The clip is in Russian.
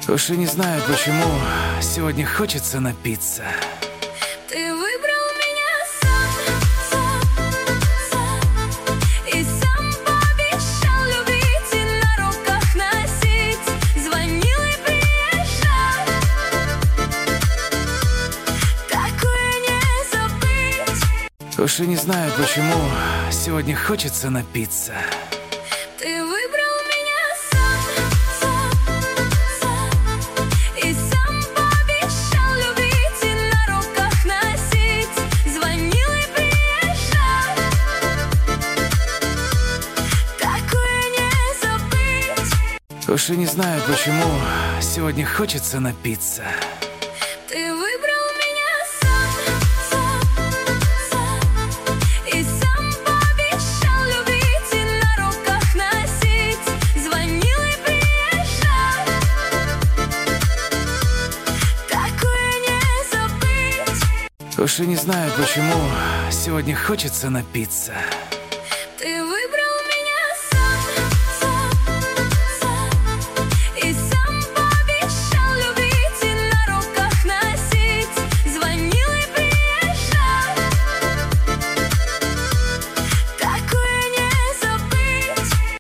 Уж и не знаю, почему сегодня хочется напиться. Ты выбрал меня сам, и сам пообещал любить и на руках носить. Звонил и приезжал, такое не забыть. Уж и не знаю, почему сегодня хочется напиться. Ты выбрал меня сам, и сам пообещал любить и на руках носить. Звонил и приезжал, такое не забыть. Уж и не знаю, почему сегодня хочется напиться. Ты выбрал меня сам, и сам пообещал любить и на руках носить. Звонил и приезжал, такое не забыть. Уж и не знаю, почему сегодня хочется напиться.